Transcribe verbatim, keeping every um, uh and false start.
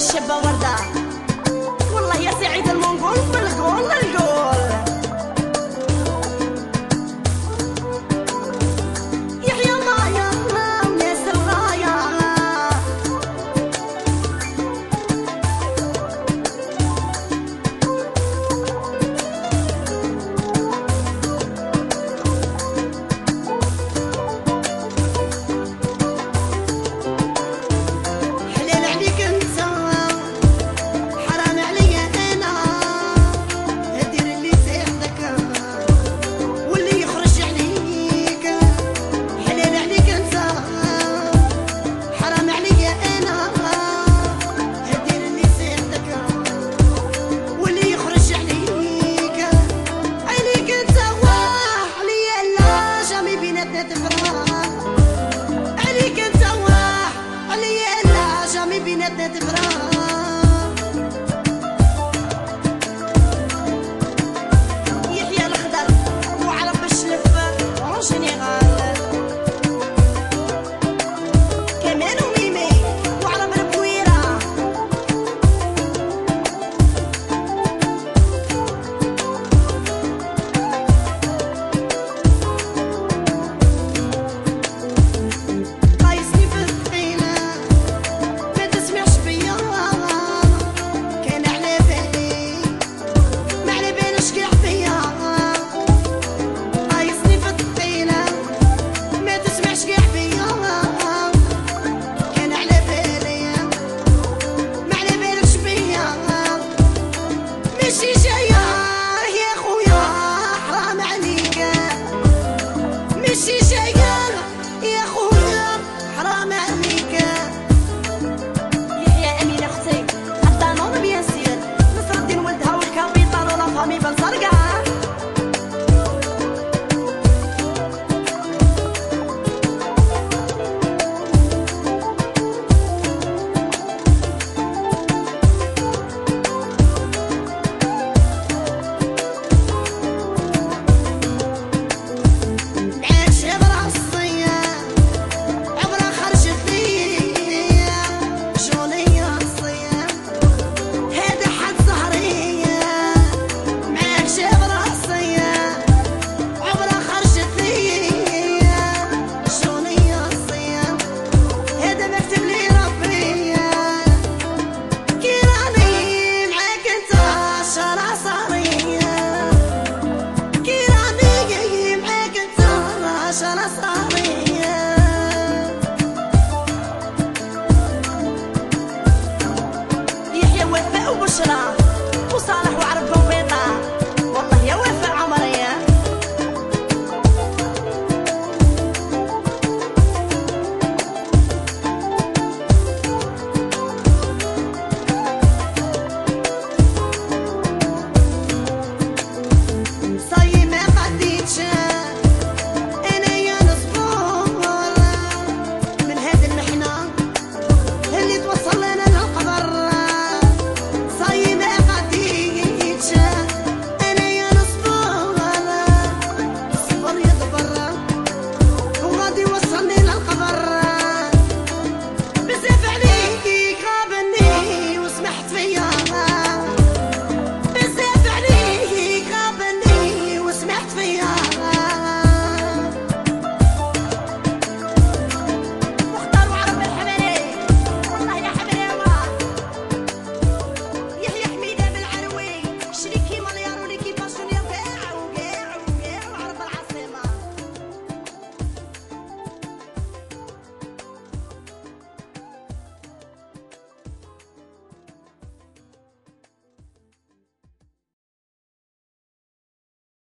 الشابة وردة والله يا سعيد المنقول في القول القول يحيى مايا وناس الغاية حلال عليك انت حرام عليا انا هدير اللي سيحدك واللي يخرج عليك حلال عليك انت حرام عليا انا هدير اللي سيحدك واللي يخرج عليك عليك انت واه عليا لا جامي بيناتنا تفرق عليك انت واه عليا لا جامي بيناتنا تفرق